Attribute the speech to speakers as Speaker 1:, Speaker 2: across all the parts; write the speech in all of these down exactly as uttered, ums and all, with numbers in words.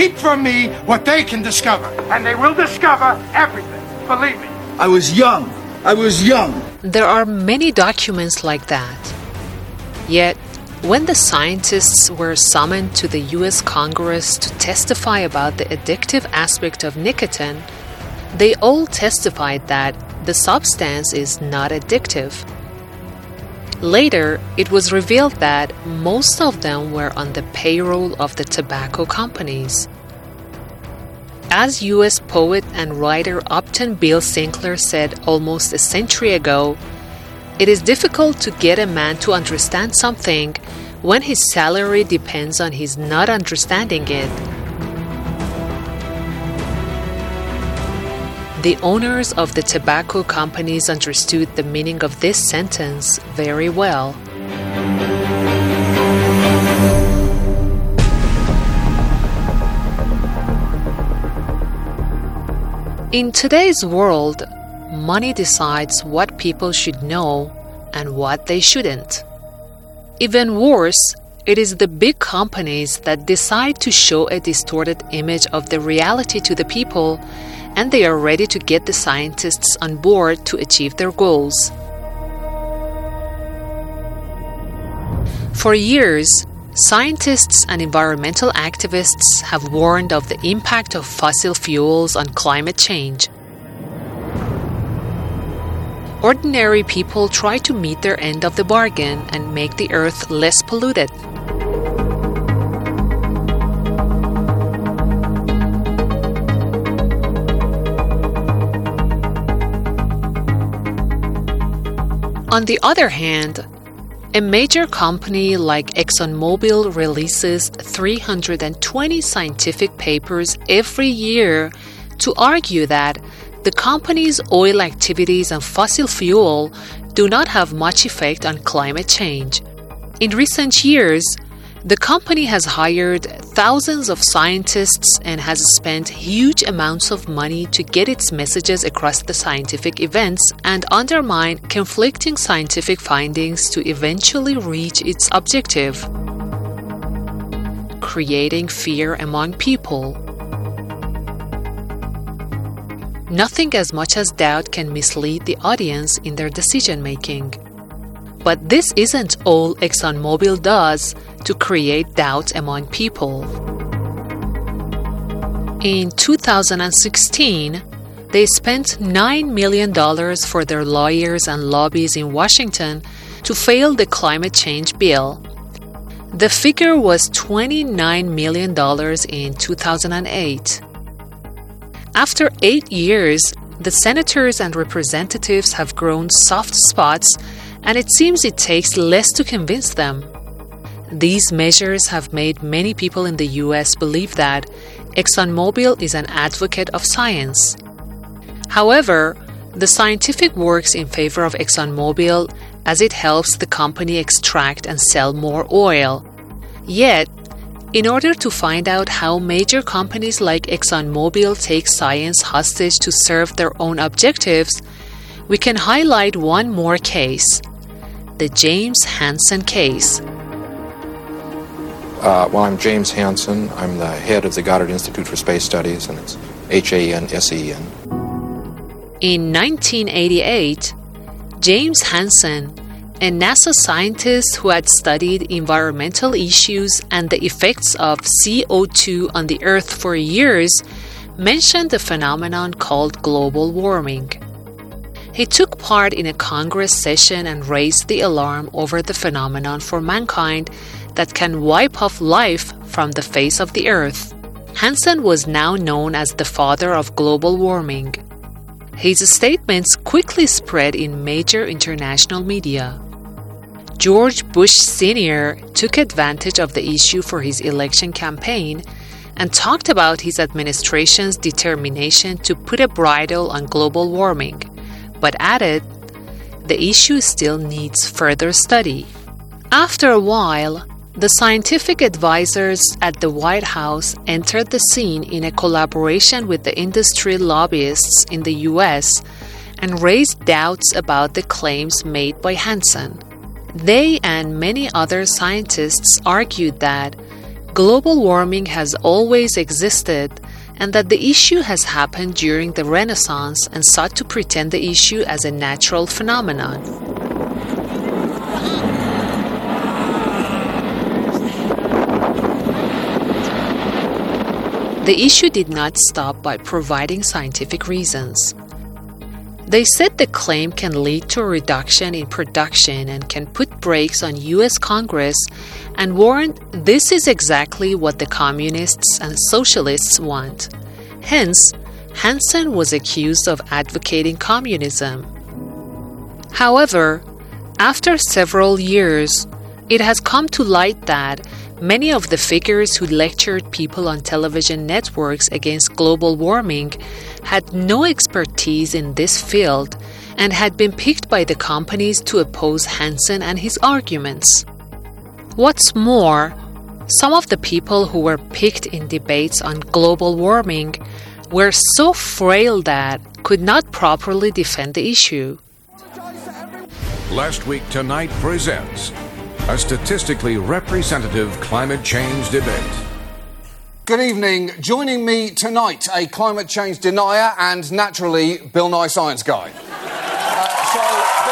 Speaker 1: Keep from me what they can discover. And they will discover everything. Believe me.
Speaker 2: I was young. I was young.
Speaker 3: There are many documents like that. Yet, when the scientists were summoned to the U S Congress to testify about the addictive aspect of nicotine, they all testified that the substance is not addictive. Later, it was revealed that most of them were on the payroll of the tobacco companies. As U S poet and writer Upton Bill Sinclair said almost a century ago, it is difficult to get a man to understand something when his salary depends on his not understanding it. The owners of the tobacco companies understood the meaning of this sentence very well. In today's world, money decides what people should know and what they shouldn't. Even worse, it is the big companies that decide to show a distorted image of the reality to the people, and they are ready to get the scientists on board to achieve their goals. For years, scientists and environmental activists have warned of the impact of fossil fuels on climate change. Ordinary people try to meet their end of the bargain and make the earth less polluted. On the other hand, a major company like ExxonMobil releases three hundred twenty scientific papers every year to argue that the company's oil activities and fossil fuel do not have much effect on climate change. In recent years, the company has hired thousands of scientists and has spent huge amounts of money to get its messages across the scientific events and undermine conflicting scientific findings to eventually reach its objective: creating fear among people. Nothing as much as doubt can mislead the audience in their decision-making. But this isn't all ExxonMobil does to create doubt among people. In two thousand sixteen, they spent nine million dollars for their lawyers and lobbies in Washington to fail the climate change bill. The figure was twenty-nine million dollars in two thousand eight. After eight years, the senators and representatives have grown soft spots, and it seems it takes less to convince them. These measures have made many people in the U S believe that ExxonMobil is an advocate of science. However, the scientific works in favor of ExxonMobil as it helps the company extract and sell more oil. Yet, in order to find out how major companies like ExxonMobil take science hostage to serve their own objectives, we can highlight one more case: the James Hansen case.
Speaker 4: Uh, well, I'm James Hansen. I'm the head of the Goddard Institute for Space Studies, and it's H A N S E N.
Speaker 3: In nineteen eighty-eight, James Hansen, a NASA scientist who had studied environmental issues and the effects of C O two on the Earth for years, mentioned a phenomenon called global warming. He took part in a Congress session and raised the alarm over the phenomenon for mankind that can wipe off life from the face of the Earth. Hansen was now known as the father of global warming. His statements quickly spread in major international media. George Bush Senior took advantage of the issue for his election campaign and talked about his administration's determination to put a bridle on global warming, but added, the issue still needs further study. After a while, the scientific advisors at the White House entered the scene in a collaboration with the industry lobbyists in the U S and raised doubts about the claims made by Hansen. They and many other scientists argued that global warming has always existed and that the issue has happened during the Renaissance and sought to pretend the issue as a natural phenomenon. The issue did not stop by providing scientific reasons. They said the claim can lead to a reduction in production and can put brakes on U S Congress and warned this is exactly what the communists and socialists want. Hence, Hansen was accused of advocating communism. However, after several years, it has come to light that many of the figures who lectured people on television networks against global warming had no expertise in this field and had been picked by the companies to oppose Hansen and his arguments. What's more, some of the people who were picked in debates on global warming were so frail that could not properly defend the issue.
Speaker 5: Last Week Tonight presents a statistically representative climate change debate.
Speaker 6: Good evening. Joining me tonight, a climate change denier and, naturally, Bill Nye Science Guy. Uh, so,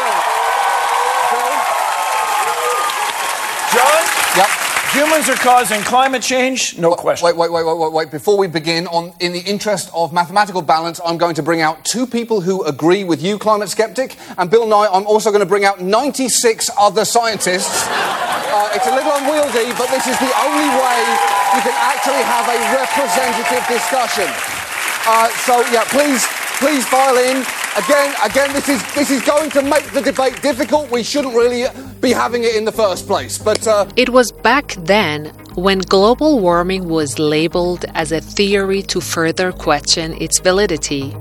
Speaker 6: Bill... Bill?
Speaker 2: John?
Speaker 6: Yep.
Speaker 2: Humans are causing climate change? No question.
Speaker 6: Wait, wait, wait, wait, wait, wait. Before we begin, on, in the interest of mathematical balance, I'm going to bring out two people who agree with you, climate skeptic, and Bill Nye, I'm also going to bring out ninety-six other scientists. Uh, it's a little unwieldy, but this is the only way you can actually have a representative discussion. Uh, so, yeah, please, please file in. Again, again, this is this is going to make the debate difficult. We shouldn't really be having it in the first place. But uh...
Speaker 3: it was back then when global warming was labeled as a theory to further question its validity.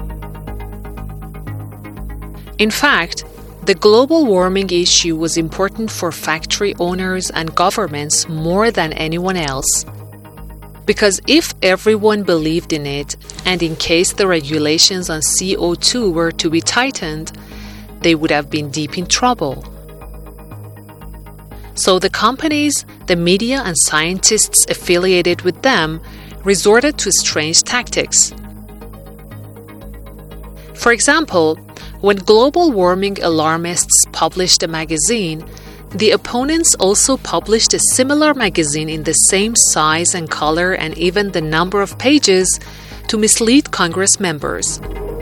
Speaker 3: In fact, the global warming issue was important for factory owners and governments more than anyone else. Because if everyone believed in it, and in case the regulations on C O two were to be tightened, they would have been deep in trouble. So the companies, the media, and scientists affiliated with them resorted to strange tactics. For example, when global warming alarmists published a magazine, the opponents also published a similar magazine in the same size and color and even the number of pages to mislead Congress members.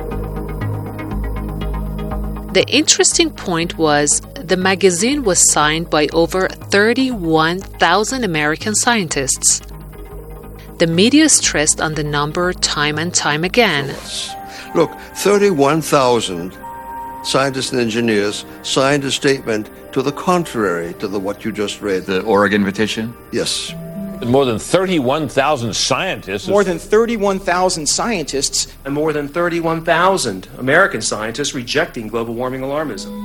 Speaker 3: The interesting point was the magazine was signed by over thirty-one thousand American scientists. The media stressed on the number time and time again.
Speaker 7: Look, thirty-one thousand scientists and engineers signed a statement to the contrary to the what you just read.
Speaker 8: The Oregon petition?
Speaker 7: Yes.
Speaker 9: More than thirty-one thousand scientists.
Speaker 10: More than thirty-one thousand scientists.
Speaker 11: And more than thirty-one thousand American scientists rejecting global warming alarmism.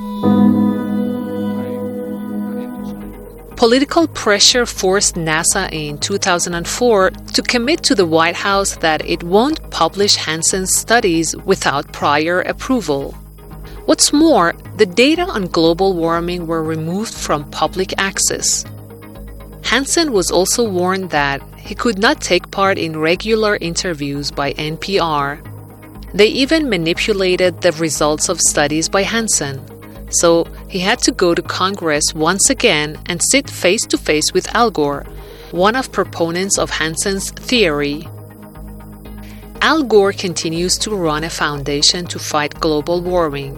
Speaker 3: Political pressure forced NASA in two thousand four to commit to the White House that it won't publish Hansen's studies without prior approval. What's more, the data on global warming were removed from public access. Hansen was also warned that he could not take part in regular interviews by N P R. They even manipulated the results of studies by Hansen. So he had to go to Congress once again and sit face-to-face with Al Gore, one of proponents of Hansen's theory. Al Gore continues to run a foundation to fight global warming.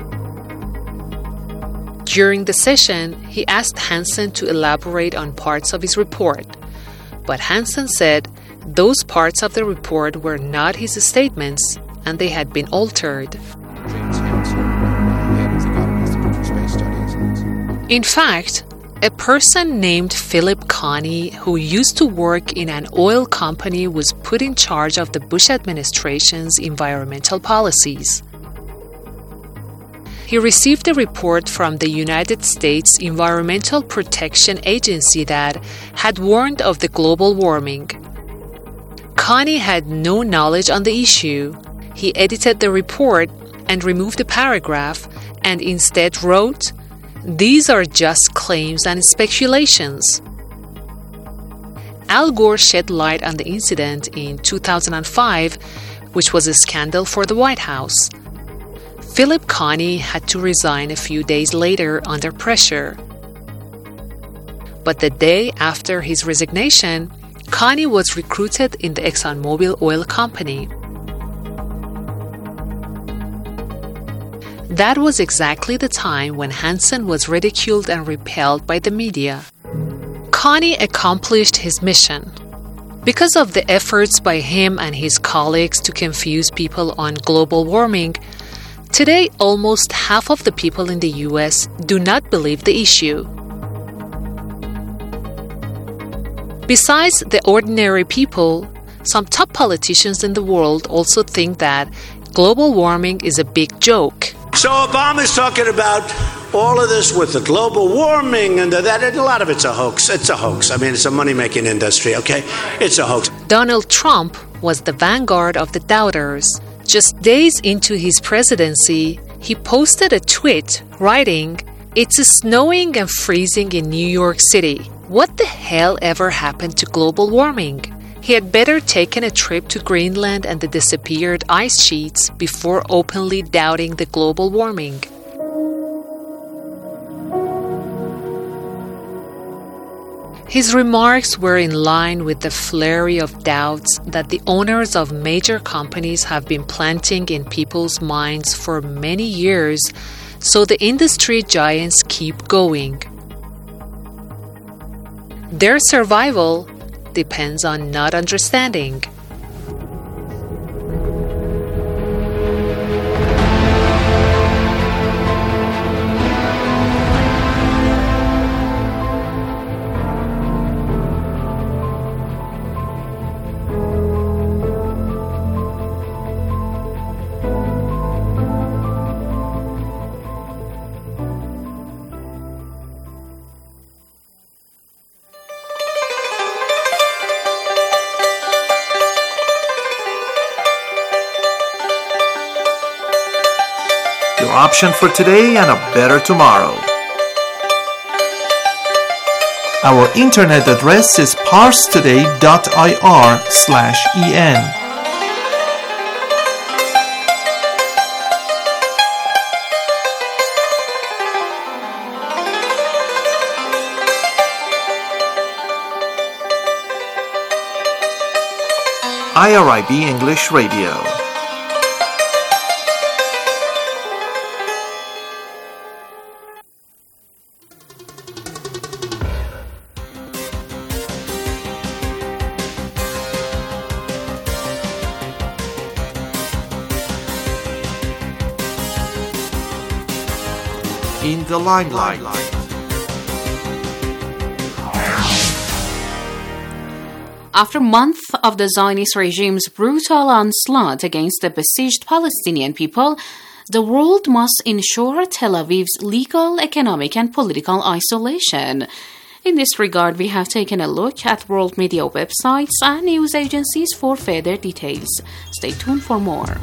Speaker 3: During the session, he asked Hansen to elaborate on parts of his report, but Hansen said those parts of the report were not his statements and they had been altered.
Speaker 4: James Hansen, head of the Goddard Institute for Space Studies.
Speaker 3: In fact, a person named Philip Connie, who used to work in an oil company, was put in charge of the Bush administration's environmental policies. He received a report from the United States Environmental Protection Agency that had warned of the global warming. Connie had no knowledge on the issue. He edited the report and removed a paragraph and instead wrote, "These are just claims and speculations." Al Gore shed light on the incident in two thousand five, which was a scandal for the White House. Philip Konney had to resign a few days later under pressure. But the day after his resignation, Konney was recruited in the ExxonMobil oil company. That was exactly the time when Hansen was ridiculed and repelled by the media. Konney accomplished his mission. Because of the efforts by him and his colleagues to confuse people on global warming, today almost half of the people in the U S do not believe the issue. Besides the ordinary people, some top politicians in the world also think that global warming is a big joke.
Speaker 8: So Obama's talking about all of this with the global warming and that, a lot of it's a hoax. It's a hoax. I mean, it's a money-making industry, okay? It's a hoax.
Speaker 3: Donald Trump was the vanguard of the doubters. Just days into his presidency, he posted a tweet writing, "It's snowing and freezing in New York City. What the hell ever happened to global warming?" He had better taken a trip to Greenland and the disappeared ice sheets before openly doubting the global warming. His remarks were in line with the flurry of doubts that the owners of major companies have been planting in people's minds for many years, so the industry giants keep going. Their survival depends on not understanding.
Speaker 12: Option for today and a better tomorrow. Our internet address is parstoday.ir slash en. I R I B English Radio. In the limelight.
Speaker 13: After months of the Zionist regime's brutal onslaught against the besieged Palestinian people, the world must ensure Tel Aviv's legal, economic, and political isolation. In this regard, we have taken a look at world media websites and news agencies for further details. Stay tuned for more.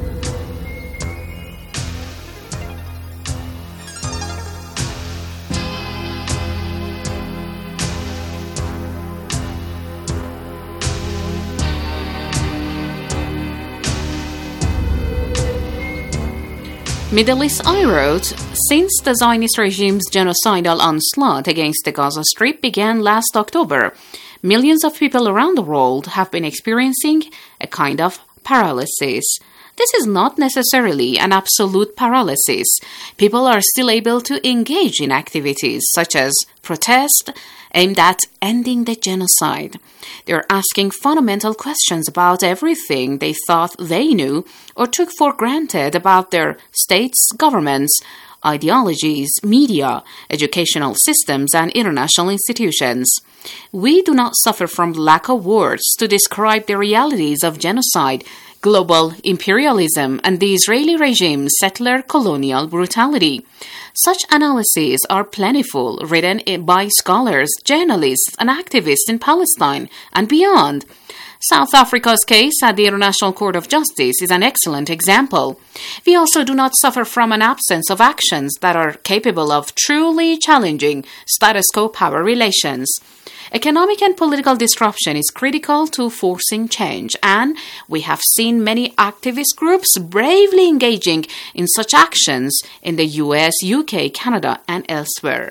Speaker 13: Middle East Eye wrote, since the Zionist regime's genocidal onslaught against the Gaza Strip began last October, millions of people around the world have been experiencing a kind of paralysis. This is not necessarily an absolute paralysis. People are still able to engage in activities such as protest aimed at ending the genocide. They're asking fundamental questions about everything they thought they knew or took for granted about their states, governments, ideologies, media, educational systems, and international institutions. We do not suffer from lack of words to describe the realities of genocide, global imperialism, and the Israeli regime's settler colonial brutality. Such analyses are plentiful, written by scholars, journalists, and activists in Palestine and beyond. South Africa's case at the International Court of Justice is an excellent example. We also do not suffer from an absence of actions that are capable of truly challenging status quo power relations. Economic and political disruption is critical to forcing change, and we have seen many activist groups bravely engaging in such actions in the U S, U K, Canada, and elsewhere.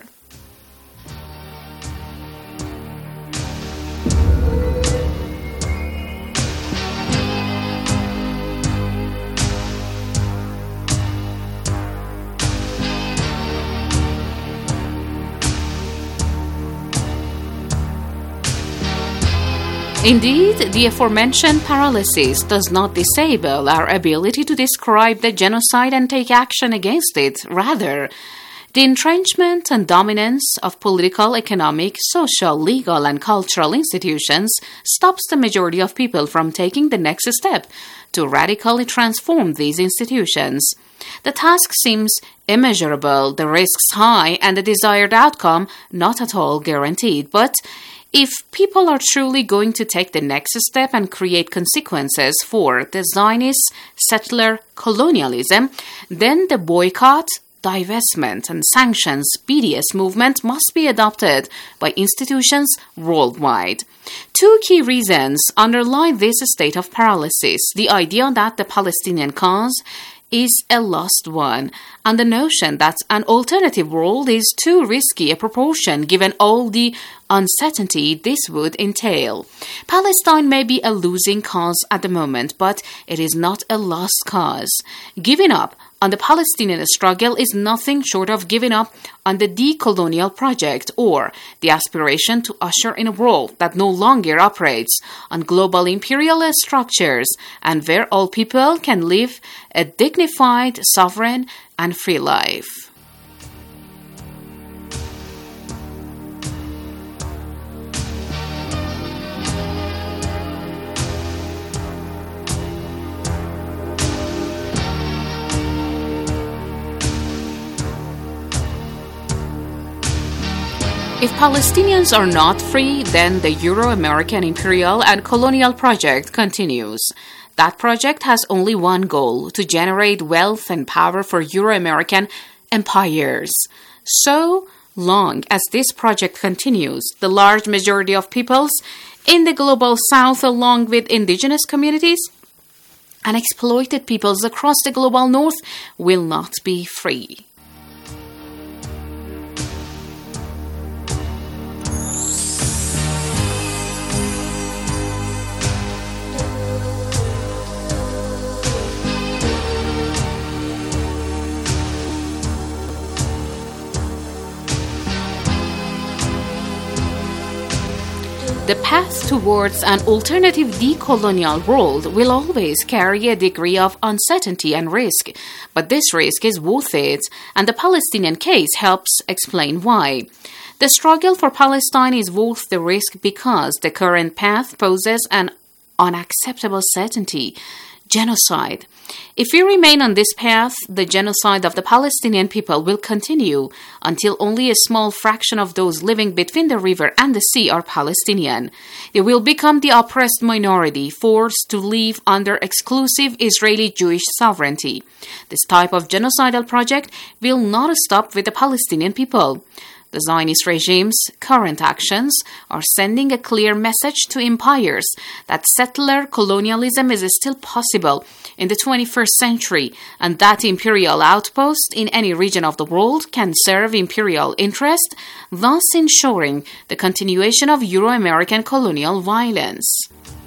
Speaker 13: Indeed, the aforementioned paralysis does not disable our ability to describe the genocide and take action against it. Rather, the entrenchment and dominance of political, economic, social, legal, and cultural institutions stops the majority of people from taking the next step to radically transform these institutions. The task seems immeasurable, the risks high, and the desired outcome not at all guaranteed. But if people are truly going to take the next step and create consequences for the Zionist settler colonialism, then the boycott, divestment, and sanctions B D S movement must be adopted by institutions worldwide. Two key reasons underlie this state of paralysis: the idea that the Palestinian cause is a lost one, and the notion that an alternative world is too risky a proportion given all the uncertainty this would entail. Palestine may be a losing cause at the moment, but it is not a lost cause. Giving up on the Palestinian struggle is nothing short of giving up on the decolonial project, or the aspiration to usher in a world that no longer operates on global imperialist structures and where all people can live a dignified, sovereign, and free life. If Palestinians are not free, then the Euro-American imperial and colonial project continues. That project has only one goal: to generate wealth and power for Euro-American empires. So long as this project continues, the large majority of peoples in the global south, along with indigenous communities and exploited peoples across the global north, will not be free. The path towards an alternative decolonial world will always carry a degree of uncertainty and risk, but this risk is worth it, and the Palestinian case helps explain why. The struggle for Palestine is worth the risk because the current path poses an unacceptable certainty: genocide. If we remain on this path, the genocide of the Palestinian people will continue until only a small fraction of those living between the river and the sea are Palestinian. They will become the oppressed minority, forced to live under exclusive Israeli Jewish sovereignty. This type of genocidal project will not stop with the Palestinian people. The Zionist regime's current actions are sending a clear message to empires that settler colonialism is still possible in the twenty-first century, and that imperial outposts in any region of the world can serve imperial interest, thus ensuring the continuation of Euro-American colonial violence.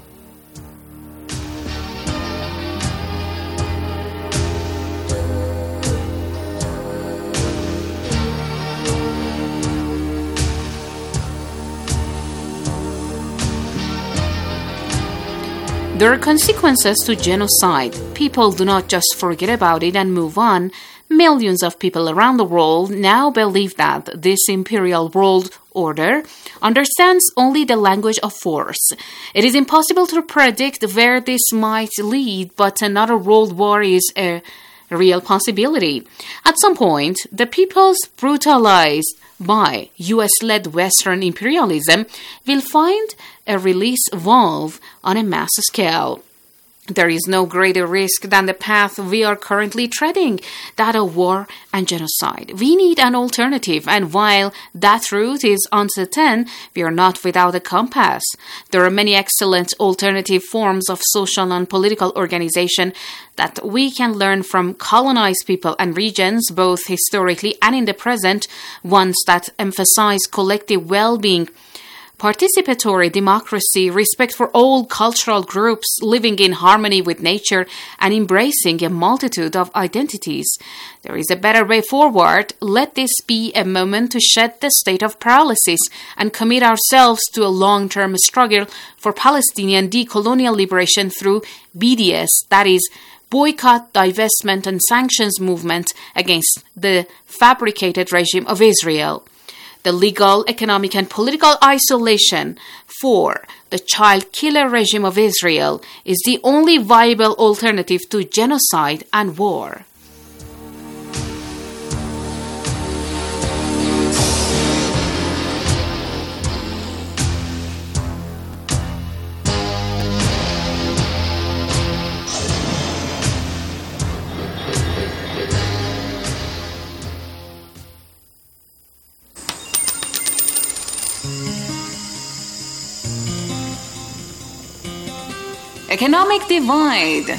Speaker 13: There are consequences to genocide. People do not just forget about it and move on. Millions of people around the world now believe that this imperial world order understands only the language of force. It is impossible to predict where this might lead, but another world war is a real possibility. At some point, the peoples brutalized by U S-led Western imperialism will find a release valve on a mass scale. There is no greater risk than the path we are currently treading, that of war and genocide. We need an alternative, and while that route is uncertain, we are not without a compass. There are many excellent alternative forms of social and political organization that we can learn from colonized people and regions, both historically and in the present, ones that emphasize collective well-being, participatory democracy, respect for all cultural groups, living in harmony with nature, and embracing a multitude of identities. There is a better way forward. Let this be a moment to shed the state of paralysis and commit ourselves to a long-term struggle for Palestinian decolonial liberation through B D S, that is, boycott, divestment, and sanctions movement against the fabricated regime of Israel. The legal, economic, and political isolation for the child killer regime of Israel is the only viable alternative to genocide and war. Economic divide.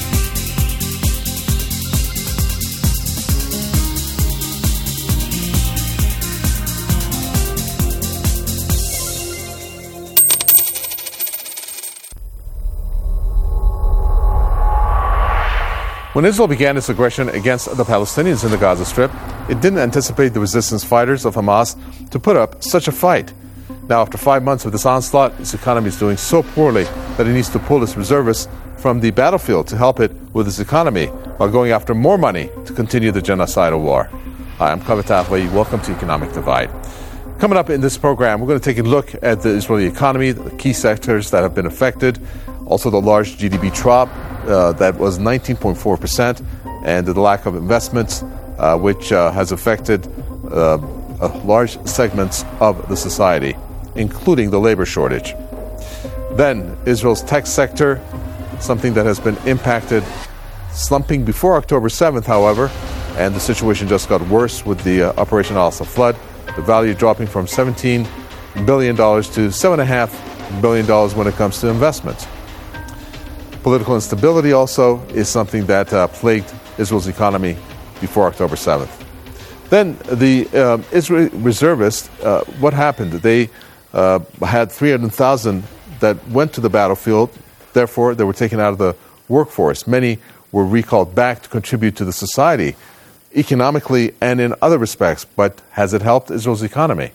Speaker 14: When Israel began its aggression against the Palestinians in the Gaza Strip, it didn't anticipate the resistance fighters of Hamas to put up such a fight. Now, after five months of this onslaught, its economy is doing so poorly that it needs to pull its reservists from the battlefield to help it with its economy while going after more money to continue the genocidal war. Hi, I'm Kaveh Tafli. Welcome to Economic Divide. Coming up in this program, we're going to take a look at the Israeli economy, the key sectors that have been affected, also the large G D P drop uh, that was nineteen point four percent, and the lack of investments, uh, which uh, has affected uh, uh, large segments of the society, including the labor shortage. Then, Israel's tech sector, something that has been impacted, slumping before October seventh, however, and the situation just got worse with the uh, Operation Al-Aqsa flood, the value dropping from seventeen billion dollars to seven point five billion dollars when it comes to investments. Political instability also is something that uh, plagued Israel's economy before October seventh. Then the uh, Israeli reservists, uh, what happened? They uh, had three hundred thousand that went to the battlefield. Therefore, they were taken out of the workforce. Many were recalled back to contribute to the society, economically and in other respects. But has it helped Israel's economy?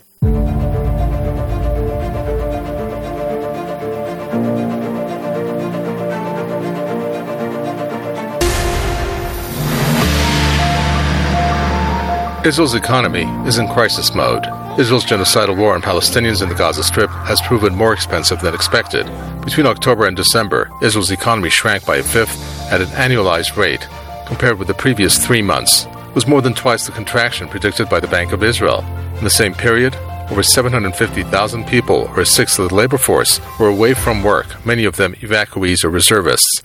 Speaker 14: Israel's economy is in crisis mode. Israel's genocidal war on Palestinians in the Gaza Strip has proven more expensive than expected. Between October and December, Israel's economy shrank by a fifth at an annualized rate. Compared with the previous three months, it was more than twice the contraction predicted by the Bank of Israel. In the same period, over seven hundred fifty thousand people, or a sixth of the labor force, were away from work, many of them evacuees or reservists.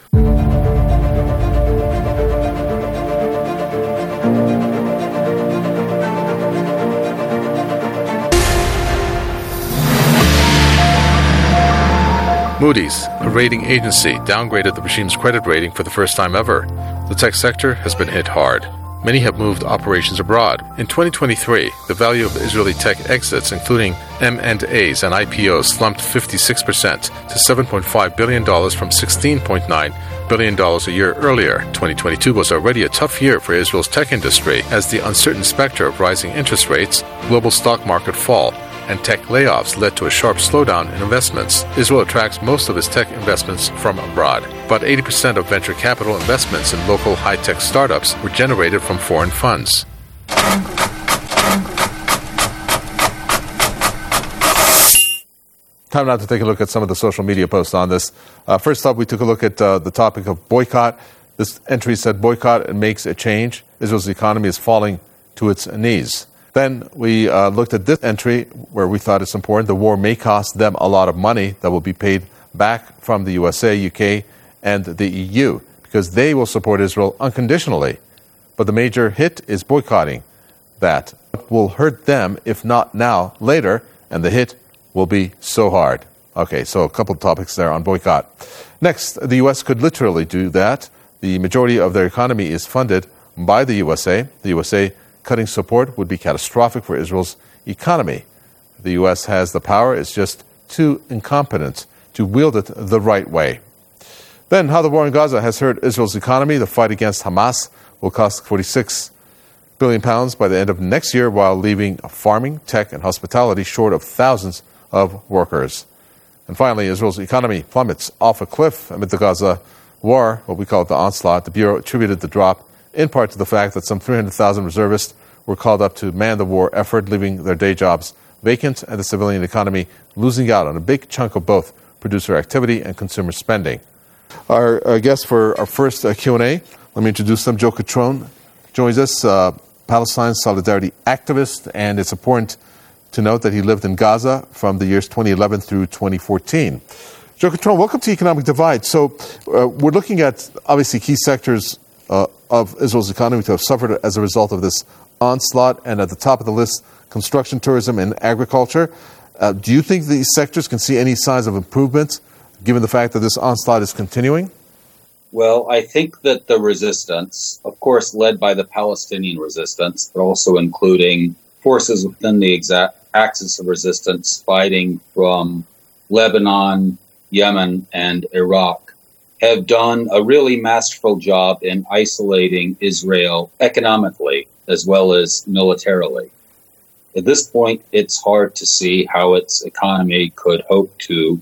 Speaker 14: Moody's, a rating agency, downgraded the regime's credit rating for the first time ever. The tech sector has been hit hard. Many have moved operations abroad. In twenty twenty-three, the value of Israeli tech exits, including M and A's and I P Os, slumped fifty-six percent to seven point five billion dollars from sixteen point nine billion dollars a year earlier. twenty twenty-two was already a tough year for Israel's tech industry, as the uncertain specter of rising interest rates, global stock market fall, and tech layoffs led to a sharp slowdown in investments. Israel attracts most of its tech investments from abroad. About eighty percent of venture capital investments in local high-tech startups were generated from foreign funds. Time now to take a look at some of the social media posts on this. Uh, first up, we took a look at uh, the topic of boycott. This entry said, boycott and makes a change. Israel's economy is falling to its knees. Then we uh, looked at this entry where we thought it's important. The war may cost them a lot of money that will be paid back from the U S A, U K, and the E U, because they will support Israel unconditionally. But the major hit is boycotting that. It will hurt them, if not now, later, and the hit will be so hard. Okay, so a couple of topics there on boycott. Next, the U S could literally do that. The majority of their economy is funded by the U S A. The U S A cutting support would be catastrophic for Israel's economy. The U S has the power, it's just too incompetent to wield it the right way. Then, how the war in Gaza has hurt Israel's economy. The fight against Hamas will cost forty-six billion pounds by the end of next year, while leaving farming, tech, and hospitality short of thousands of workers. And finally, Israel's economy plummets off a cliff amid the Gaza war, what we call it the onslaught. The Bureau attributed the drop in part to the fact that some three hundred thousand reservists were called up to man the war effort, leaving their day jobs vacant, and the civilian economy losing out on a big chunk of both producer activity and consumer spending. Our uh, guest for our first uh, Q and A, let me introduce them. Joe Catrone joins us, uh, Palestine solidarity activist, and it's important to note that he lived in Gaza from the years twenty eleven through twenty fourteen. Joe Catrone, welcome to Economic Divide. So uh, we're looking at, obviously, key sectors uh, of Israel's economy to have suffered as a result of this onslaught, and at the top of the list, construction, tourism, and agriculture. Uh, do you think these sectors can see any signs of improvement, given the fact that this onslaught is continuing?
Speaker 15: Well, I think that the resistance, of course, led by the Palestinian resistance, but also including forces within the exact axis of resistance fighting from Lebanon, Yemen, and Iraq, have done a really masterful job in isolating Israel economically as well as militarily. At this point, it's hard to see how its economy could hope to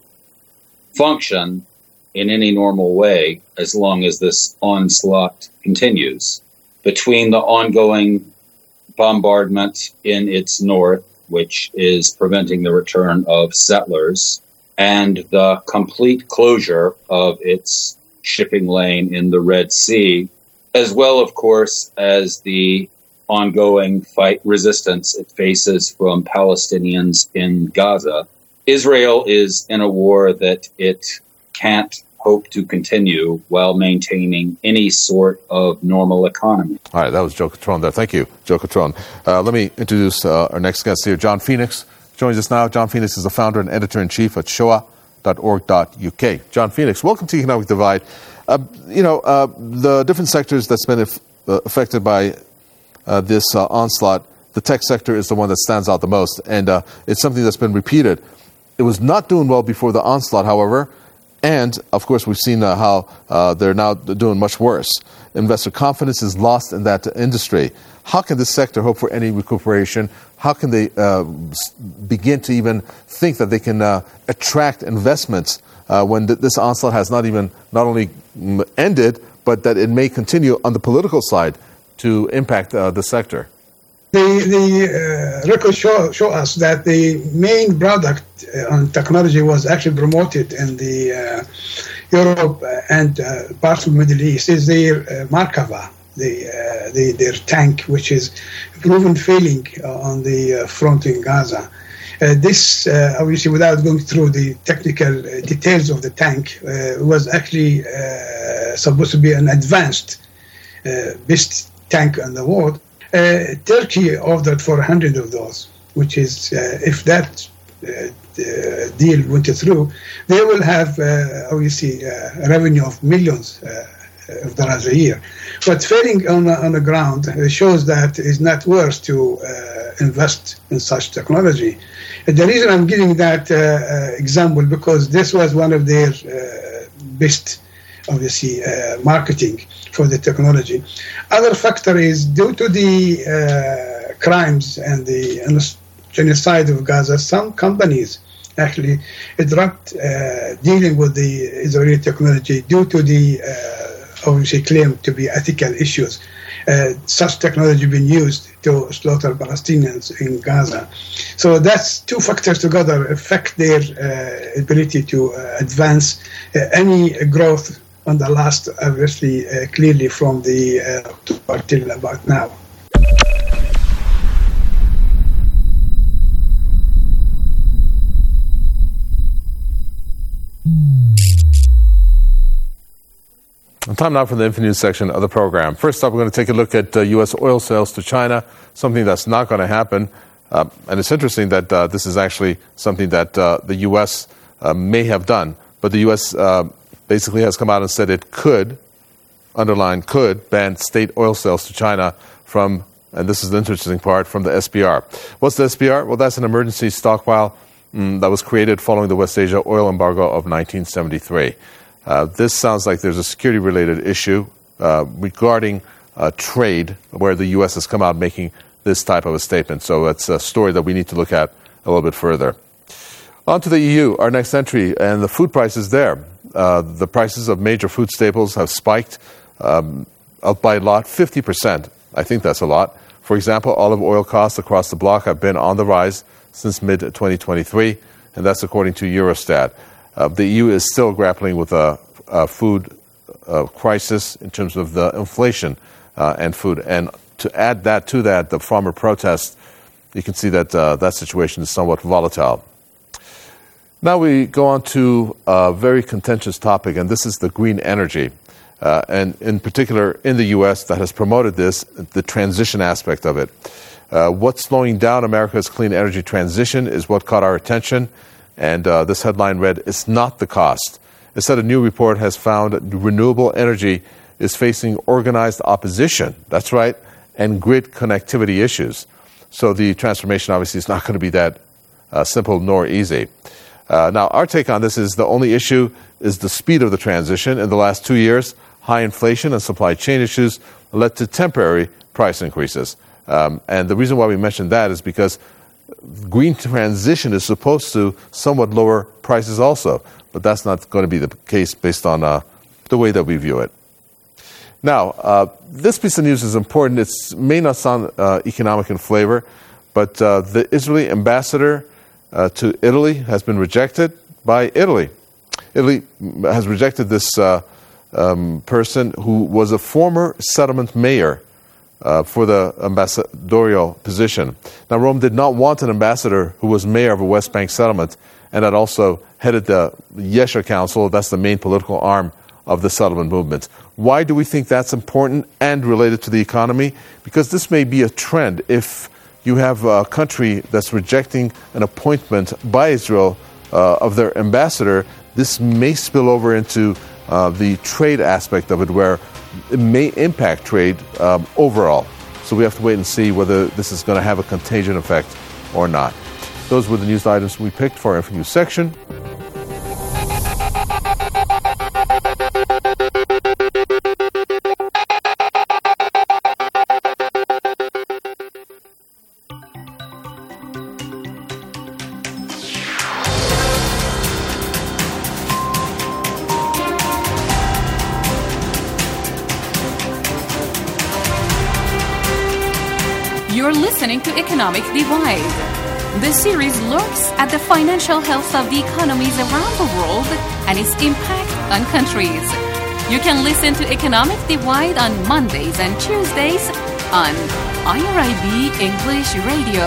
Speaker 15: function in any normal way as long as this onslaught continues. Between the ongoing bombardment in its north, which is preventing the return of settlers, and the complete closure of its shipping lane in the Red Sea, as well, of course, as the ongoing fight resistance it faces from Palestinians in Gaza, Israel is in a war that it can't hope to continue while maintaining any sort of normal economy.
Speaker 14: All right, that was Joe Catrone there. Thank you, Joe Catrone. Uh, let me introduce uh, our next guest here, John Phoenix. Joins us now. John Phoenix is the founder and editor-in-chief at shoah dot org dot U K. John Phoenix, welcome to Economic Divide. Uh, you know, uh, the different sectors that's been if, uh, affected by uh, this uh, onslaught, the tech sector is the one that stands out the most, and uh, it's something that's been repeated. It was not doing well before the onslaught, however, and, of course, we've seen uh, how uh, they're now doing much worse. Investor confidence is lost in that industry. How can this sector hope for any recuperation? How can they uh, begin to even think that they can uh, attract investments uh, when th- this onslaught has not even not only ended, but that it may continue on the political side to impact uh, the sector?
Speaker 16: The, the uh, records show, show us that the main product uh, on technology was actually promoted in the uh, Europe and uh, parts of the Middle East is their uh, Merkava, the, uh, the their tank, which is proven failing uh, on the uh, front in Gaza. Uh, this, uh, obviously, without going through the technical uh, details of the tank, uh, was actually uh, supposed to be an advanced, uh, best tank in the world. Uh, Turkey ordered for a hundred of those, which is, uh, if that uh, deal went through, they will have, uh, obviously, uh, a revenue of millions uh, of dollars a year. But failing on, on the ground shows that it's not worth to uh, invest in such technology. And the reason I'm giving that uh, example, because this was one of their uh, best, obviously, uh, marketing for the technology. Other factor is due to the uh, crimes and the, and the genocide of Gaza, some companies actually dropped uh, dealing with the Israeli technology due to the uh, obviously claim to be ethical issues. Uh, such technology being used to slaughter Palestinians in Gaza. So that's two factors together affect their uh, ability to uh, advance uh, any growth on the last, obviously, uh, clearly from the uh, October till about now.
Speaker 14: Time now for the Infonews section of the program. First up, we're going to take a look at uh, U S oil sales to China, something that's not going to happen. Uh, and it's interesting that uh, this is actually something that uh, the U S uh, may have done. But the U S uh, basically has come out and said it could, underline could, ban state oil sales to China from, and this is the interesting part, from the S P R. What's the S P R? Well, that's an emergency stockpile mm, that was created following the West Asia oil embargo of nineteen seventy-three. Uh, this sounds like there's a security-related issue uh, regarding uh, trade where the U S has come out making this type of a statement. So it's a story that we need to look at a little bit further. On to the E U, our next entry, and the food prices there. Uh, the prices of major food staples have spiked um, up by a lot, fifty percent. I think that's a lot. For example, olive oil costs across the bloc have been on the rise since mid twenty twenty-three, and that's according to Eurostat. Uh, the E U is still grappling with a, a food uh, crisis in terms of the inflation uh, and food. And to add that to that, the farmer protest, you can see that uh, that situation is somewhat volatile. Now we go on to a very contentious topic, and this is the green energy. Uh, and in particular, in the U S that has promoted this, the transition aspect of it. Uh, what's slowing down America's clean energy transition is what caught our attention. And uh, this headline read, "It's not the cost." It said a new report has found that renewable energy is facing organized opposition. That's right. And grid connectivity issues. So the transformation obviously is not going to be that uh, simple nor easy. Uh, now, our take on this is the only issue is the speed of the transition. In the last two years, high inflation and supply chain issues led to temporary price increases. Um, and the reason why we mentioned that is because green transition is supposed to somewhat lower prices also. But that's not going to be the case based on uh, the way that we view it. Now, uh, this piece of news is important. It may not sound uh, economic in flavor, but uh, the Israeli ambassador uh, to Italy has been rejected by Italy. Italy has rejected this uh, um, person who was a former settlement mayor uh, for the ambassadorial position. Now, Rome did not want an ambassador who was mayor of a West Bank settlement and had also headed the Yesha Council. That's the main political arm of the settlement movement. Why do we think that's important and related to the economy? Because this may be a trend. If you have a country that's rejecting an appointment by Israel uh, of their ambassador, this may spill over into uh, the trade aspect of it, where it may impact trade um, overall. So we have to wait and see whether this is going to have a contagion effect or not. Those were the news items we picked for our Infonews section.
Speaker 13: You're listening to Economic Divide. This series looks at the financial health of the economies around the world and its impact on countries. You can listen to Economic Divide on Mondays and Tuesdays on I R I B English Radio.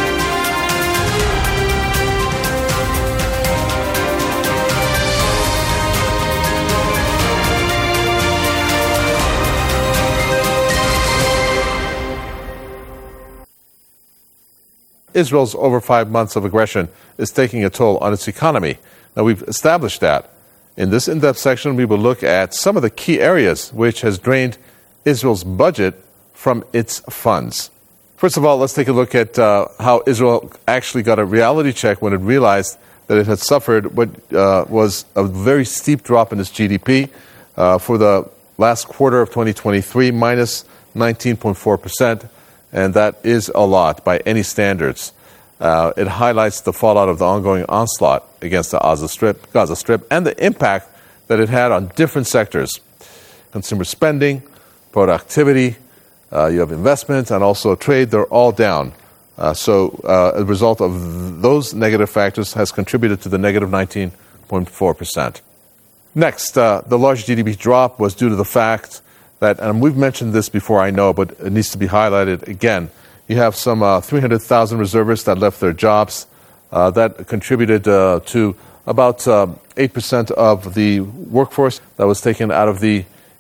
Speaker 14: Israel's over five months of aggression is taking a toll on its economy. Now, we've established that. In this in-depth section, we will look at some of the key areas which has drained Israel's budget from its funds. First of all, let's take a look at uh, how Israel actually got a reality check when it realized that it had suffered what uh, was a very steep drop in its G D P uh, for the last quarter of twenty twenty-three, minus nineteen point four percent. And that is a lot by any standards. Uh, it highlights the fallout of the ongoing onslaught against the Gaza Strip, Gaza Strip and the impact that it had on different sectors. Consumer spending, productivity, uh, you have investment, and also trade. They're all down. Uh, so uh, a result of those negative factors has contributed to the negative nineteen point four percent. Next, uh, the large G D P drop was due to the fact that, and we've mentioned this before, I know, but it needs to be highlighted again. You have some uh, three hundred thousand reservists that left their jobs. Uh, that contributed uh, to about uh, eight percent of the workforce that was taken out of the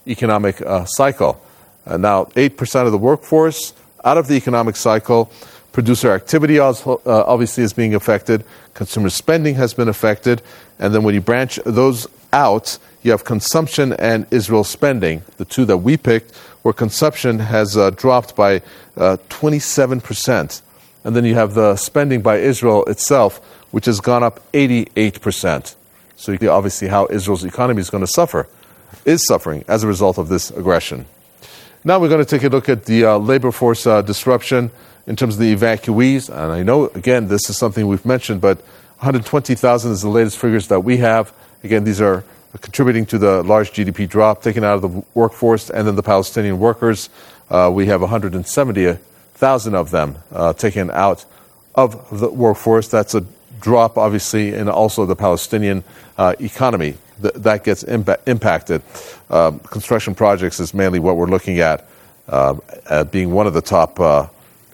Speaker 14: economic uh, cycle. Uh, now, eight percent of the workforce out of the economic cycle. Producer activity also, uh, obviously is being affected. Consumer spending has been affected. And then when you branch those out, you have consumption and Israel spending, the two that we picked, where consumption has uh, dropped by uh, twenty-seven percent. And then you have the spending by Israel itself, which has gone up eighty-eight percent. So you see obviously how Israel's economy is going to suffer, is suffering as a result of this aggression. Now we're going to take a look at the uh, labor force uh, disruption in terms of the evacuees. And I know, again, this is something we've mentioned, but one hundred twenty thousand is the latest figures that we have. Again, these are contributing to the large G D P drop taken out of the workforce, and then the Palestinian workers. Uh, we have one hundred seventy thousand of them uh, taken out of the workforce. That's a drop, obviously, in also the Palestinian uh, economy. Th- that gets impa- impacted. Um, construction projects is mainly what we're looking at, uh, uh, being one of the top uh,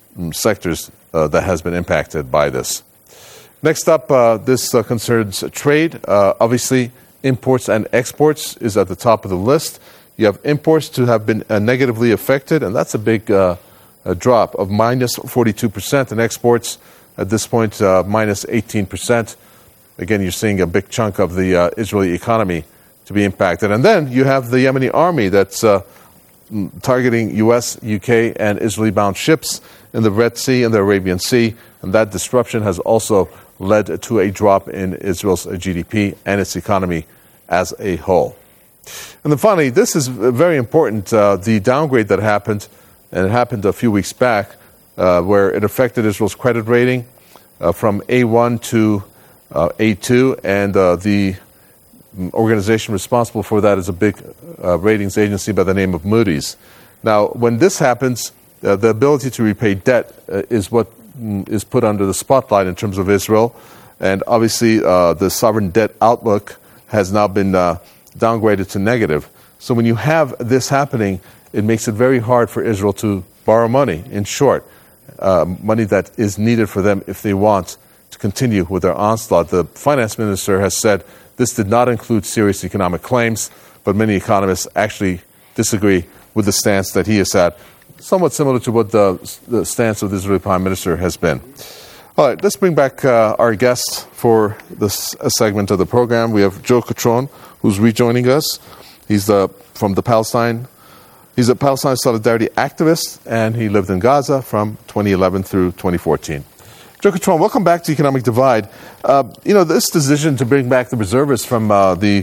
Speaker 14: sectors uh, that has been impacted by this. Next up, uh, this uh, concerns trade. Uh, obviously, imports and exports is at the top of the list. You have imports to have been uh, negatively affected, and that's a big uh, a drop of minus forty-two percent, and exports at this point uh, minus eighteen percent. Again, you're seeing a big chunk of the uh, Israeli economy to be impacted. And then you have the Yemeni army that's uh, targeting U S, U K, and Israeli-bound ships in the Red Sea and the Arabian Sea, and that disruption has also led to a drop in Israel's G D P and its economy as a whole. And then finally, this is very important, uh, the downgrade that happened, and it happened a few weeks back, uh, where it affected Israel's credit rating uh, from A one to uh, A two, and uh, the organization responsible for that is a big uh, ratings agency by the name of Moody's. Now, when this happens, uh, the ability to repay debt uh, is what mm, is put under the spotlight in terms of Israel, and obviously uh, the sovereign debt outlook has now been uh, downgraded to negative. So when you have this happening, it makes it very hard for Israel to borrow money, in short, uh, money that is needed for them if they want to continue with their onslaught. The finance minister has said this did not include serious economic claims, but many economists actually disagree with the stance that he has had, somewhat similar to what the, the stance of the Israeli Prime Minister has been. All right, let's bring back uh, our guest for this uh, segment of the program. We have Joe Catron, who's rejoining us. He's uh, from the Palestine. He's a Palestine Solidarity activist, and he lived in Gaza from twenty eleven through twenty fourteen. Joe Catron, welcome back to Economic Divide. Uh, you know, this decision to bring back the reservists from uh, the,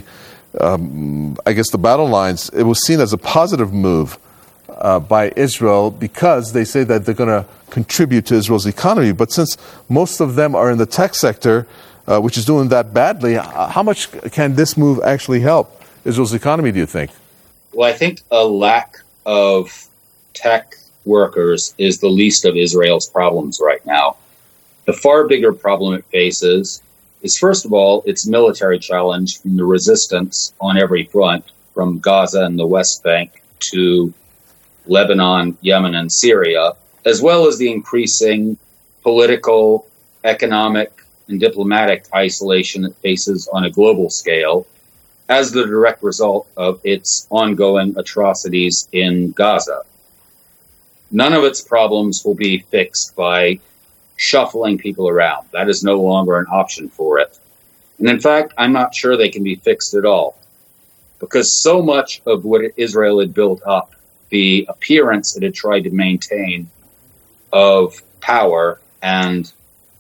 Speaker 14: um, I guess, the battle lines, it was seen as a positive move uh, by Israel because they say that they're going to contribute to Israel's economy. But since most of them are in the tech sector, uh, which is doing that badly, how much can this move actually help Israel's economy, do you think?
Speaker 15: Well, I think a lack of tech workers is the least of Israel's problems right now. The far bigger problem it faces is, first of all, its military challenge from the resistance on every front, from Gaza and the West Bank to Lebanon, Yemen, and Syria, as well as the increasing political, economic, and diplomatic isolation it faces on a global scale as the direct result of its ongoing atrocities in Gaza. None of its problems will be fixed by shuffling people around. That is no longer an option for it. And in fact, I'm not sure they can be fixed at all, because so much of what Israel had built up, the appearance it had tried to maintain of power, and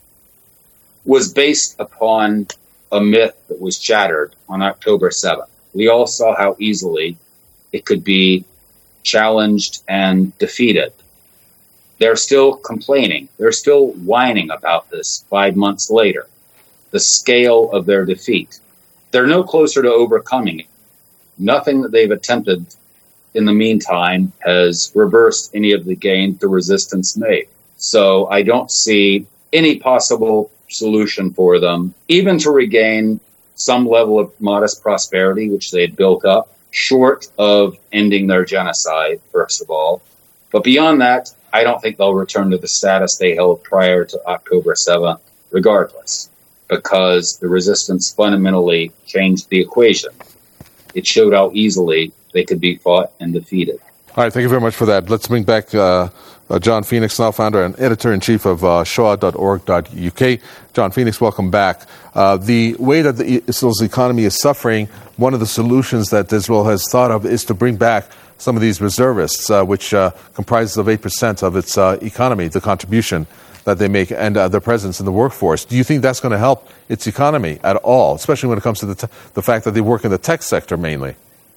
Speaker 15: was based upon a myth that was shattered on October seventh. We all saw how easily it could be challenged and defeated. They're still complaining. They're still whining about this five months later, the scale of their defeat. They're no closer to overcoming it. Nothing that they've attempted in the meantime has reversed any of the gains the resistance made. So I don't see any possible solution for them, even to regain some level of modest prosperity, which they had built up, short of ending their genocide, first of all. But beyond that, I don't think they'll return to the status they held prior to October seventh, regardless, because the resistance fundamentally changed the equation. It showed how easily they could be fought and defeated.
Speaker 14: All right, thank you very much for that. Let's bring back uh, uh, John Phoenix, now founder and editor-in-chief of uh, shoah dot org dot U K. John Phoenix, welcome back. Uh, the way that the Israel's economy is suffering, one of the solutions that Israel has thought of is to bring back some of these reservists, uh, which uh, comprises of eight percent of its uh, economy, the contribution that they make, and uh, their presence in the workforce. Do you think that's going to help its economy at all, especially when it comes to the, t- the fact that they work in the tech sector mainly?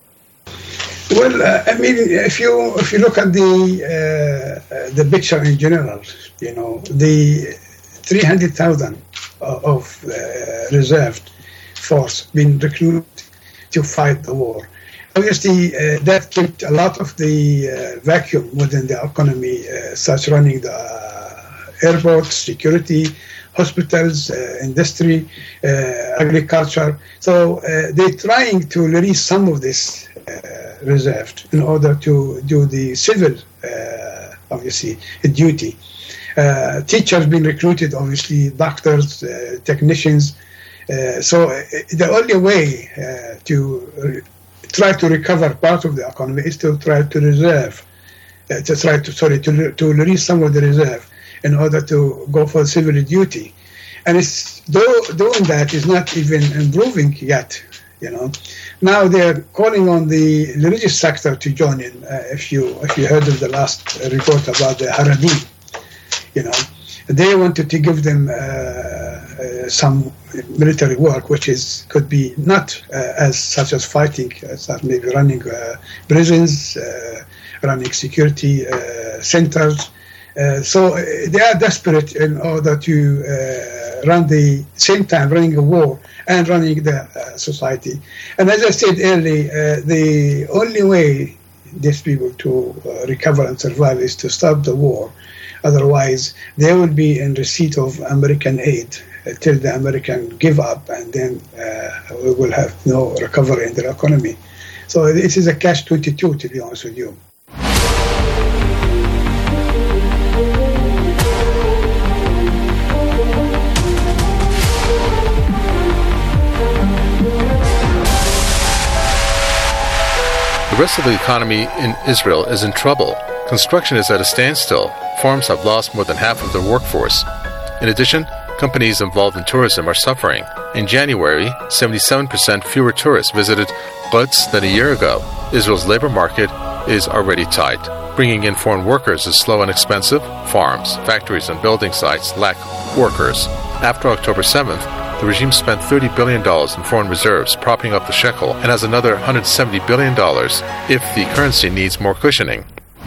Speaker 16: Well, uh, I mean, if you if you look at the uh, the picture in general, you know, the three hundred thousand of uh, reserved force being recruited to fight the war. Obviously, uh, that kept a lot of the uh, vacuum within the economy, uh, such running the uh, airports, security, hospitals, uh, industry, uh, agriculture. So uh, they're trying to release some of this uh, reserved in order to do the civil, uh, obviously, duty. Uh, teachers being recruited, obviously, doctors, uh, technicians. Uh, so uh, the only way uh, to re- try to recover part of the economy is to try to reserve, uh, to try to, sorry, to, to release some of the reserve in order to go for civil duty. And it's though doing that is not even improving yet, you know. Now they're calling on the religious sector to join in. Uh, if you if you heard of the last report about the Haredi, you know, they wanted to give them uh, uh, some military work, which is could be not uh, as such as fighting, as maybe running uh, prisons, uh, running security uh, centers. Uh, so uh, they are desperate in order to uh, run the same time running a war and running the uh, society. And as I said earlier, uh, the only way these people to uh, recover and survive is to stop the war. Otherwise, they will be in receipt of American aid uh, till the American give up, and then uh, we will have no recovery in their economy. So this is a catch twenty-two, to be honest with you.
Speaker 14: The rest of the economy in Israel is in trouble. Construction is at a standstill. Farms have lost more than half of their workforce. In addition, companies involved in tourism are suffering. In January, seventy-seven percent fewer tourists visited Quds than a year ago. Israel's labor market is already tight. Bringing in foreign workers is slow and expensive. Farms, factories, and building sites lack workers. After October seventh, the regime spent thirty billion dollars in foreign reserves, propping up the shekel, and has another one hundred seventy billion dollars if the currency needs more cushioning.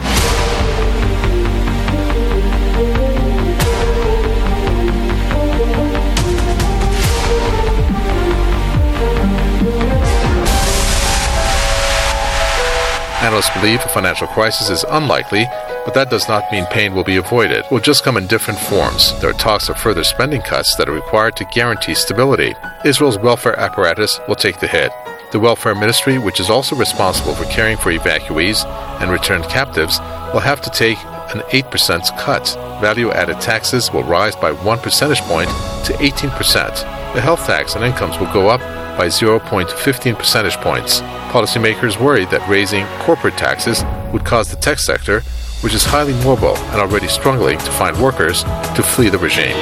Speaker 14: Analysts believe a financial crisis is unlikely, but that does not mean pain will be avoided. It will just come in different forms. There are talks of further spending cuts that are required to guarantee stability. Israel's welfare apparatus will take the hit. The welfare ministry, which is also responsible for caring for evacuees and returned captives, will have to take an eight percent cut. Value-added taxes will rise by one percentage point to eighteen percent. The health tax on incomes will go up by zero point one five percentage points. Policymakers worry that raising corporate taxes would cause the tech sector, which is highly mobile and already struggling to find workers, to flee the regime.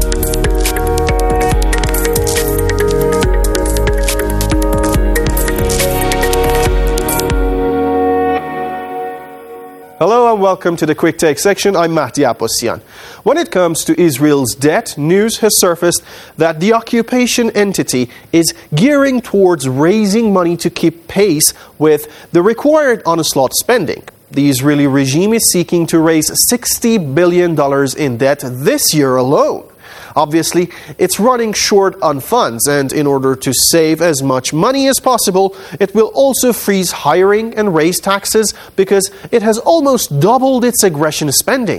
Speaker 17: Hello and welcome to the Quick Take section. I'm Mahdi Abbasian. When it comes to Israel's debt, news has surfaced that the occupation entity is gearing towards raising money to keep pace with the required onslaught spending. The Israeli regime is seeking to raise sixty billion dollars in debt this year alone. Obviously, it's running short on funds, and in order to save as much money as possible, it will also freeze hiring and raise taxes because it has almost doubled its aggression spending.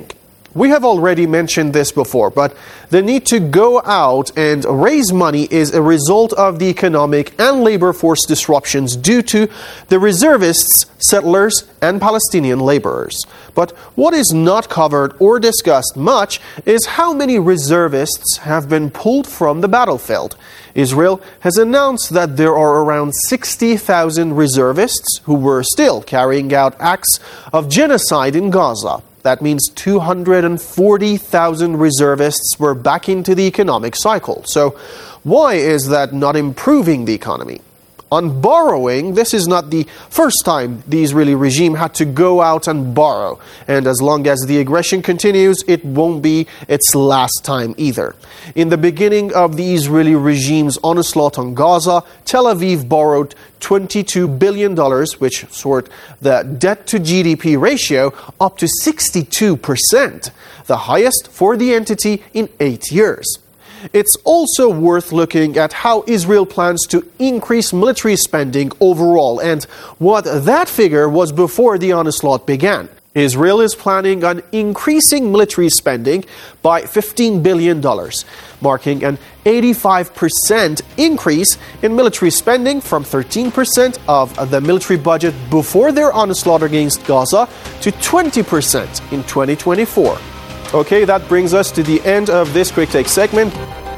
Speaker 17: We have already mentioned this before, but the need to go out and raise money is a result of the economic and labor force disruptions due to the reservists, settlers, and Palestinian laborers. But what is not covered or discussed much is how many reservists have been pulled from the battlefield. Israel has announced that there are around sixty thousand reservists who were still carrying out acts of genocide in Gaza. That means two hundred forty thousand reservists were back into the economic cycle. So why is that not improving the economy? On borrowing, this is not the first time the Israeli regime had to go out and borrow. And as long as the aggression continues, it won't be its last time either. In the beginning of the Israeli regime's onslaught on Gaza, Tel Aviv borrowed twenty-two billion dollars, which soared the debt-to-G D P ratio up to sixty-two percent, the highest for the entity in eight years. It's also worth looking at how Israel plans to increase military spending overall and what that figure was before the onslaught began. Israel is planning on increasing military spending by fifteen billion dollars, marking an eighty-five percent increase in military spending from thirteen percent of the military budget before their onslaught against Gaza to twenty percent in twenty twenty-four. Okay, that brings us to the end of this Quick Take segment.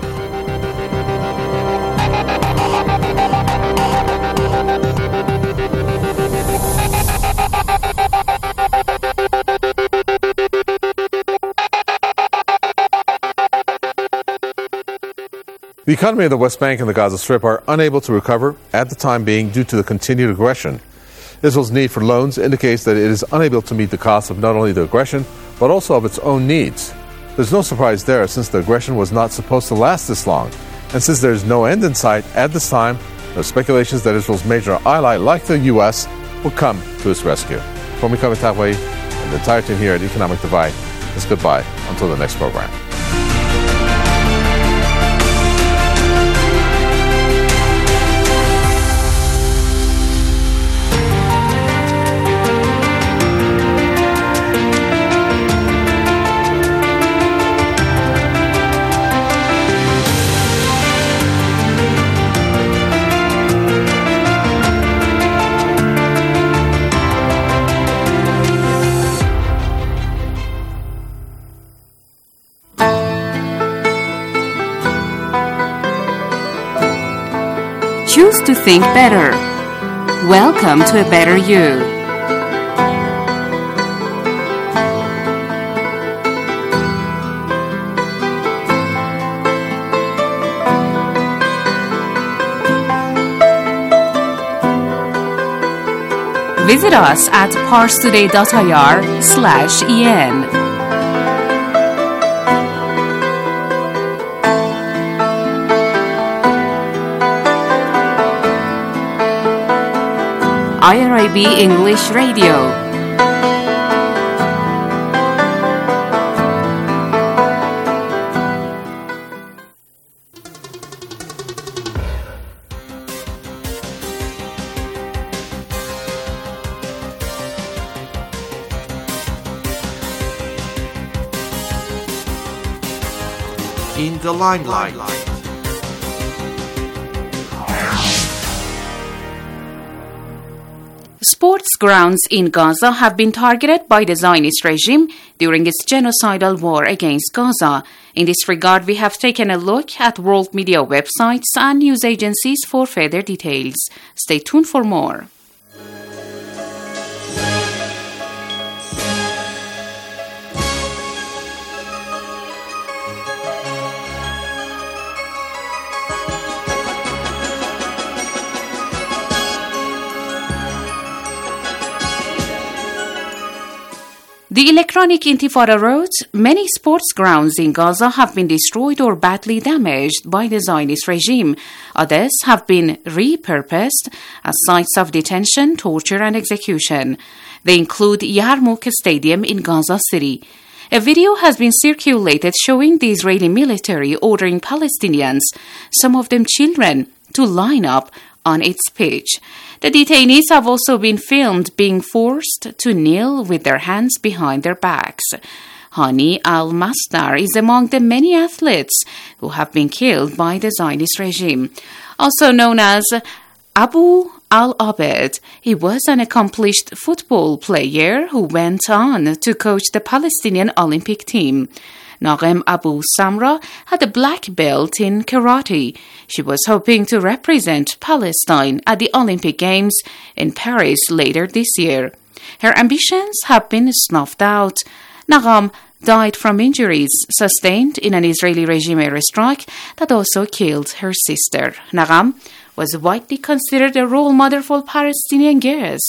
Speaker 14: The economy of the West Bank and the Gaza Strip are unable to recover at the time being due to the continued aggression. Israel's need for loans indicates that it is unable to meet the cost of not only the aggression, but also of its own needs. There's no surprise there, since the aggression was not supposed to last this long. And since there's no end in sight at this time, there are speculations that Israel's major ally, like the U S, will come to its rescue. From Mikhail Tagway and the entire team here at Economic Divide, it's goodbye until the next program.
Speaker 13: Choose to think better. Welcome to a better you. Visit us at parstoday.ir slash en. I R I B English Radio.
Speaker 12: In the limelight.
Speaker 13: Sports grounds in Gaza have been targeted by the Zionist regime during its genocidal war against Gaza. In this regard, we have taken a look at world media websites and news agencies for further details. Stay tuned for more. The Electronic Intifada wrote, many sports grounds in Gaza have been destroyed or badly damaged by the Zionist regime. Others have been repurposed as sites of detention, torture, and execution. They include Yarmouk Stadium in Gaza City. A video has been circulated showing the Israeli military ordering Palestinians, some of them children, to line up on its pitch. The detainees have also been filmed being forced to kneel with their hands behind their backs. Hani al-Masdar is among the many athletes who have been killed by the Zionist regime. Also known as Abu al-Abed, he was an accomplished football player who went on to coach the Palestinian Olympic team. Nagem Abu Samra had a black belt in karate. She was hoping to represent Palestine at the Olympic Games in Paris later this year. Her ambitions have been snuffed out. Nagam died from injuries sustained in an Israeli regime airstrike that also killed her sister. Nagam was widely considered a role model for Palestinian girls.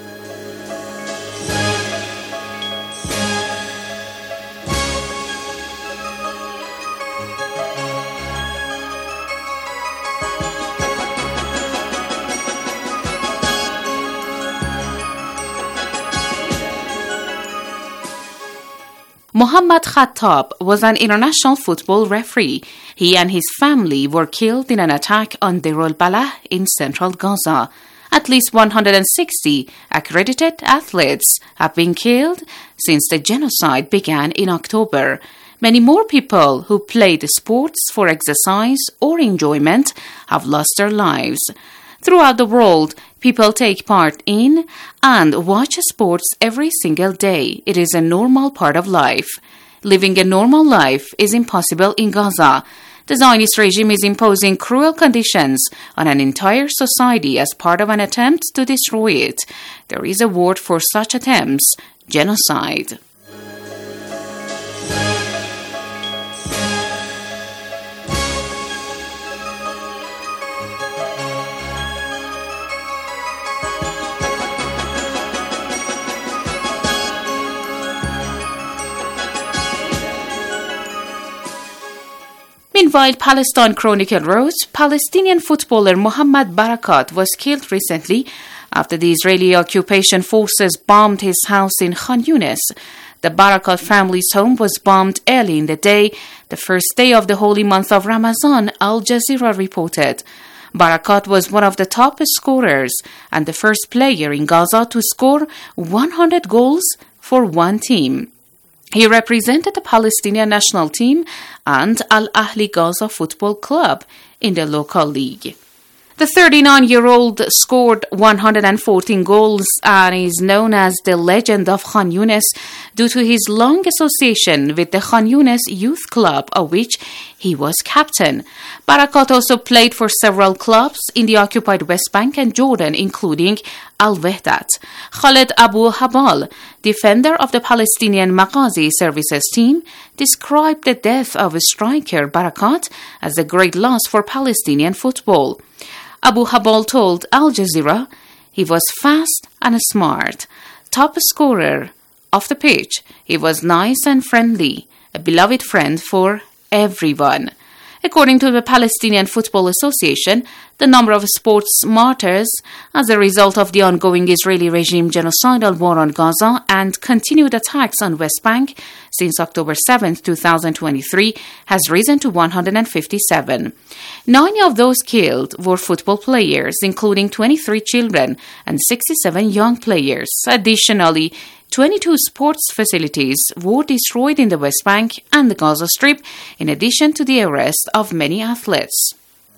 Speaker 13: Muhammad Khattab was an international football referee. He and his family were killed in an attack on Deir al-Balah in central Gaza. At least one hundred sixty accredited athletes have been killed since the genocide began in October. Many more people who played sports for exercise or enjoyment have lost their lives. Throughout the world, people take part in and watch sports every single day. It is a normal part of life. Living a normal life is impossible in Gaza. The Zionist regime is imposing cruel conditions on an entire society as part of an attempt to destroy it. There is a word for such attempts: genocide. Meanwhile, Palestine Chronicle wrote, Palestinian footballer Mohammad Barakat was killed recently after the Israeli occupation forces bombed his house in Khan Yunis. The Barakat family's home was bombed early in the day, the first day of the holy month of Ramadan, Al Jazeera reported. Barakat was one of the top scorers and the first player in Gaza to score one hundred goals for one team. He represented the Palestinian national team and Al Ahli Gaza Football Club in the local league. The thirty-nine-year-old scored one hundred fourteen goals and is known as the legend of Khan Yunis due to his long association with the Khan Yunis Youth Club, of which he was captain. Barakat also played for several clubs in the occupied West Bank and Jordan, including Al-Wehdat. Khaled Abu Habal, defender of the Palestinian Maghazi Services team, described the death of striker Barakat as a great loss for Palestinian football. Abu Habal told Al Jazeera he was fast and smart, top scorer off the pitch. He was nice and friendly, a beloved friend for everyone. According to the Palestinian Football Association, the number of sports martyrs as a result of the ongoing Israeli regime genocidal war on Gaza and continued attacks on West Bank since October seventh, twenty twenty-three has risen to one hundred fifty-seven. Nine of those killed were football players, including twenty-three children and sixty-seven young players. Additionally, twenty-two sports facilities were destroyed in the West Bank and the Gaza Strip, in addition to the arrest of many athletes.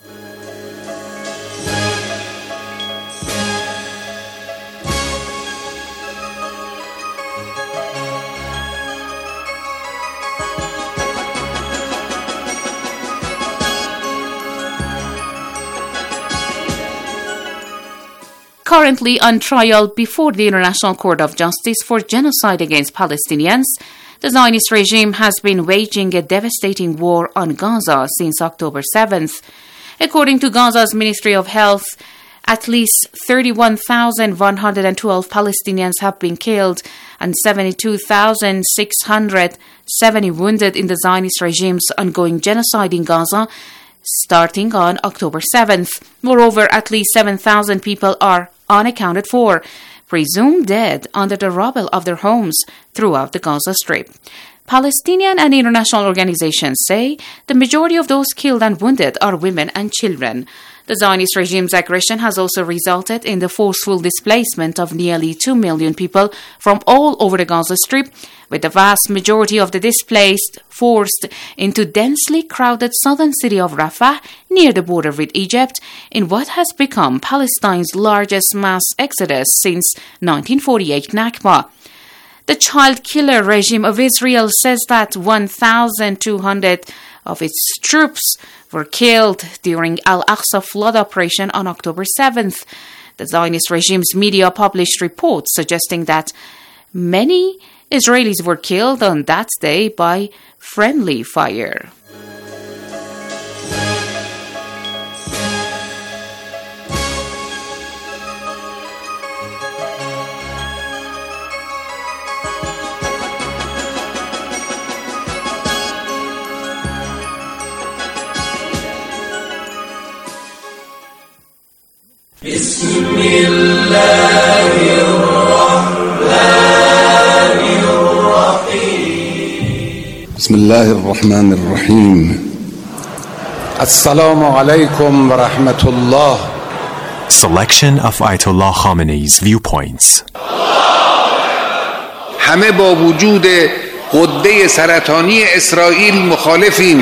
Speaker 13: Currently on trial before the International Court of Justice for genocide against Palestinians, the Zionist regime has been waging a devastating war on Gaza since October seventh. According to Gaza's Ministry of Health, at least thirty-one thousand one hundred twelve Palestinians have been killed and seventy-two thousand six hundred seventy wounded in the Zionist regime's ongoing genocide in Gaza, starting on October seventh. Moreover, at least seven thousand people are unaccounted for, presumed dead under the rubble of their homes throughout the Gaza Strip. Palestinian and international organizations say the majority of those killed and wounded are women and children. The Zionist regime's aggression has also resulted in the forceful displacement of nearly two million people from all over the Gaza Strip, with the vast majority of the displaced forced into densely crowded southern city of Rafah near the border with Egypt in what has become Palestine's largest mass exodus since nineteen forty-eight Nakba. The child killer regime of Israel says that one thousand two hundred of its troops were killed during Al-Aqsa flood operation on October seventh. The Zionist regime's media published reports suggesting that many Israelis were killed on that day by friendly fire.
Speaker 18: بسم الله الرحمن الرحيم
Speaker 19: بسم الله الرحمن الرحيم السلام عليكم ورحمة الله.
Speaker 20: Selection of Ayatollah Khamenei's viewpoints.
Speaker 19: همه با وجود غده سرطانی اسرائیل مخالفیم.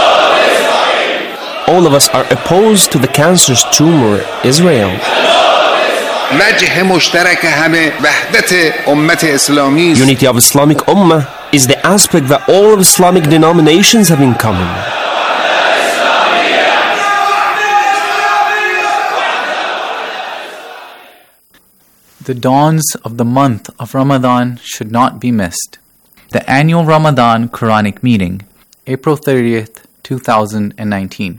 Speaker 21: All of us are opposed to the cancerous tumor, Israel.
Speaker 19: وجه مشترک همه وحدت امت اسلامی است.
Speaker 21: Unity of Islamic Ummah is the aspect that all of Islamic denominations have in common.
Speaker 22: The dawns of the month of Ramadan should not be missed. The annual Ramadan Quranic meeting, April thirtieth, two thousand nineteen.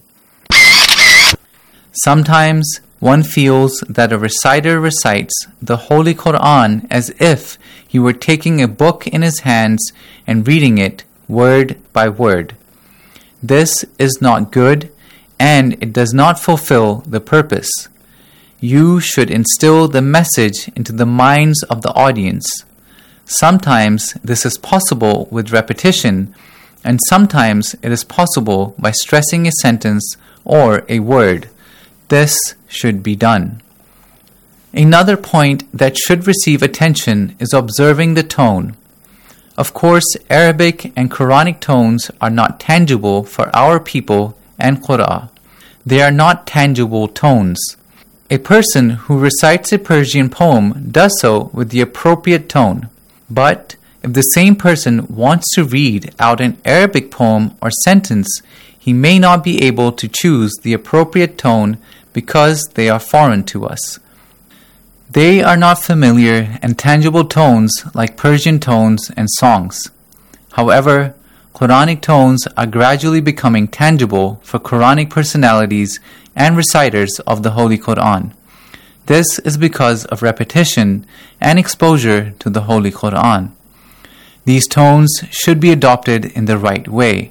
Speaker 22: Sometimes one feels that a reciter recites the Holy Quran as if he were taking a book in his hands and reading it word by word. This is not good, and it does not fulfill the purpose. You should instill the message into the minds of the audience. Sometimes this is possible with repetition, and sometimes it is possible by stressing a sentence or a word. This should be done. Another point that should receive attention is observing the tone. Of course, Arabic and Quranic tones are not tangible for our people and Qur'an. They are not tangible tones. A person who recites a Persian poem does so with the appropriate tone. But if the same person wants to read out an Arabic poem or sentence, he may not be able to choose the appropriate tone because they are foreign to us. They are not familiar and tangible tones like Persian tones and songs. However, Quranic tones are gradually becoming tangible for Quranic personalities and reciters of the Holy Quran. This is because of repetition and exposure to the Holy Quran. These tones should be adopted in the right way.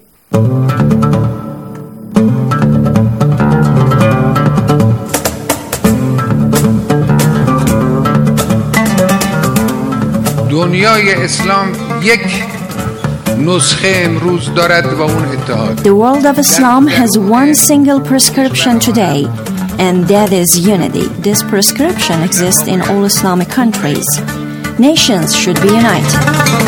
Speaker 19: دنیای اسلام یک نسخه امروز دارد و اون اتحاد.
Speaker 23: The world of Islam has one single prescription today, and that is unity. This prescription exists in all Islamic countries. Nations should be united.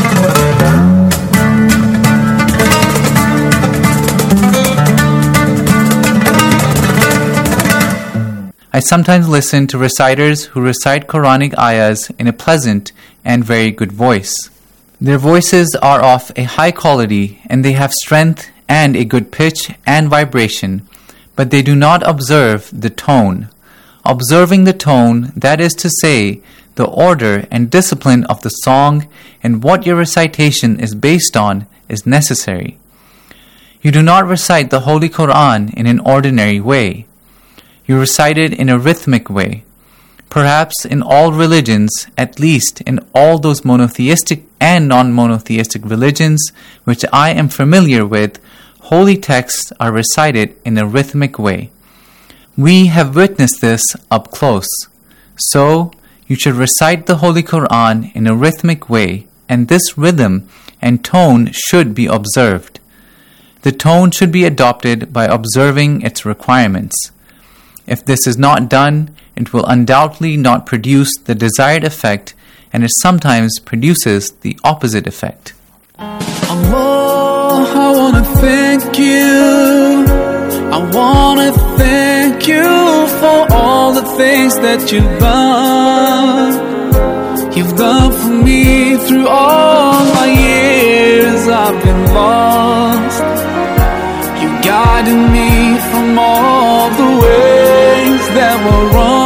Speaker 22: I sometimes listen to reciters who recite Quranic ayahs in a pleasant and very good voice. Their voices are of a high quality and they have strength and a good pitch and vibration, but they do not observe the tone. Observing the tone, that is to say, the order and discipline of the song and what your recitation is based on, is necessary. You do not recite the Holy Quran in an ordinary way. You recite it in a rhythmic way. Perhaps in all religions, at least in all those monotheistic and non-monotheistic religions which I am familiar with, holy texts are recited in a rhythmic way. We have witnessed this up close. So, you should recite the Holy Quran in a rhythmic way, and this rhythm and tone should be observed. The tone should be adopted by observing its requirements. If this is not done, it will undoubtedly not produce the desired effect, and it sometimes produces the opposite effect.
Speaker 18: Allah, I wanna thank you. I wanna thank you for all the things that you've done. You've done for me through all my years I've been lost. You guided me from all the ways that were wrong.